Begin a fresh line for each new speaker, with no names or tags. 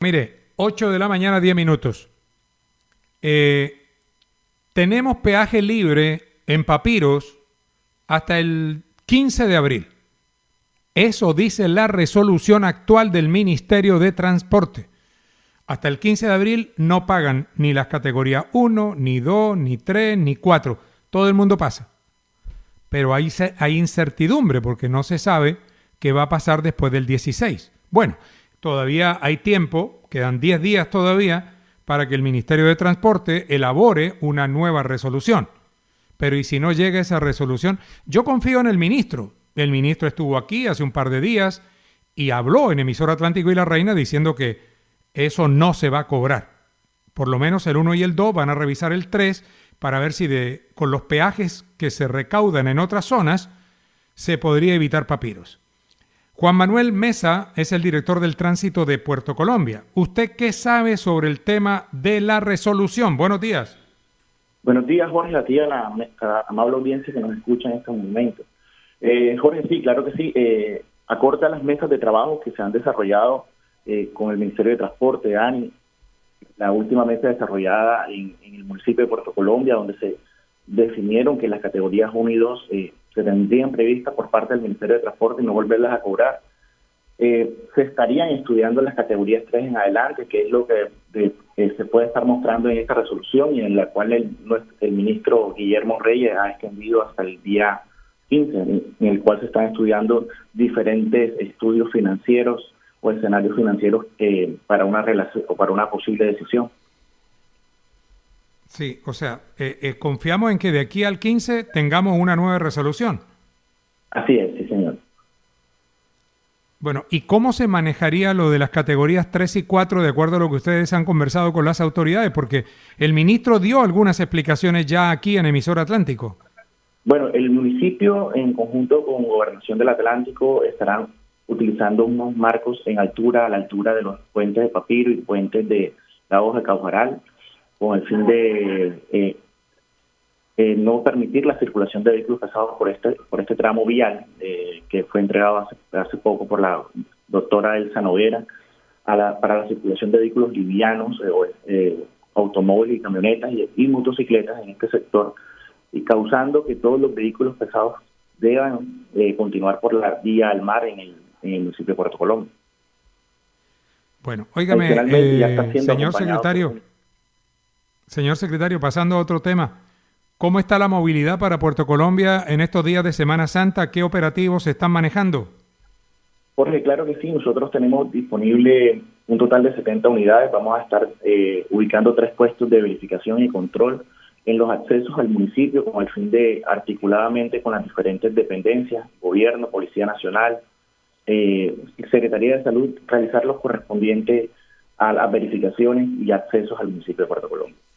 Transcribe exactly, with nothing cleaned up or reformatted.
Mire, ocho de la mañana, diez minutos. Eh, tenemos peaje libre en Papiros hasta el quince de abril. Eso dice la resolución actual del Ministerio de Transporte. Hasta el quince de abril no pagan ni las categorías uno, ni dos, ni tres, ni cuatro. Todo el mundo pasa. Pero hay, hay incertidumbre porque no se sabe qué va a pasar después del dieciséis. Bueno, todavía hay tiempo, quedan diez días todavía para que el Ministerio de Transporte elabore una nueva resolución. Pero ¿y si no llega esa resolución? Yo confío en el ministro. El ministro estuvo aquí hace un par de días y habló en Emisora Atlántico y La Reina diciendo que eso no se va a cobrar. Por lo menos el uno y el dos van a revisar el tres para ver si de, con los peajes que se recaudan en otras zonas se podría evitar papiros. Juan Manuel Mesa es el director del tránsito de Puerto Colombia. ¿Usted qué sabe sobre el tema de la resolución? Buenos días.
Buenos días, Jorge, a ti a la, a la amable audiencia que nos escucha en este momento. Eh, Jorge, sí, claro que sí. Eh, acorta las mesas de trabajo que se han desarrollado eh, con el Ministerio de Transporte, ANI, la última mesa desarrollada en, en el municipio de Puerto Colombia, donde se definieron que las categorías uno y dos eh, se tendrían previstas por parte del Ministerio de Transporte y no volverlas a cobrar. Eh, se estarían estudiando las categorías tres en adelante, que es lo que de, eh, se puede estar mostrando en esta resolución y en la cual el, el ministro Guillermo Reyes ha extendido hasta el día quince, en, en el cual se están estudiando diferentes estudios financieros o escenarios financieros eh, para una relación o para una posible decisión.
Sí, o sea, eh, eh, confiamos en que de aquí al quince tengamos una nueva resolución.
Así es, sí, señor.
Bueno, ¿y cómo se manejaría lo de las categorías tres y cuatro de acuerdo a lo que ustedes han conversado con las autoridades? Porque el ministro dio algunas explicaciones ya aquí en Emisora Atlántico.
Bueno, el municipio en conjunto con Gobernación del Atlántico estarán utilizando unos marcos en altura, a la altura de los puentes de Papiro y puentes de Lagos de Caujaral, con el fin de eh, eh, no permitir la circulación de vehículos pesados por este por este tramo vial eh, que fue entregado hace, hace poco por la doctora Elsa Noguera a la, para la circulación de vehículos livianos, eh, eh, automóviles y camionetas y, y motocicletas en este sector, y causando que todos los vehículos pesados deban eh, continuar por la vía al mar en el, en el municipio de Puerto Colombia.
Bueno, óigame, eh, señor secretario, por... señor secretario, pasando a otro tema, ¿cómo está la movilidad para Puerto Colombia en estos días de Semana Santa? ¿Qué operativos se están manejando?
Jorge, claro que sí, nosotros tenemos disponible un total de setenta unidades, vamos a estar eh, ubicando tres puestos de verificación y control en los accesos al municipio con el fin de, articuladamente con las diferentes dependencias, gobierno, Policía Nacional, eh, Secretaría de Salud, realizar los correspondientes a las verificaciones y accesos al municipio de Puerto Colombia.